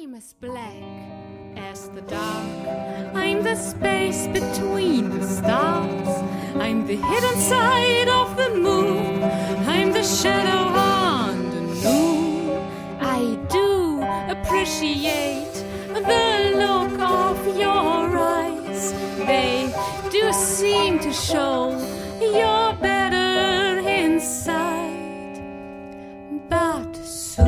I'm as black as the dark. I'm the space between the stars. I'm the hidden side of the moon. I'm the shadow on the moon. I do appreciate the look of your eyes. They do seem to show you're better inside. But soon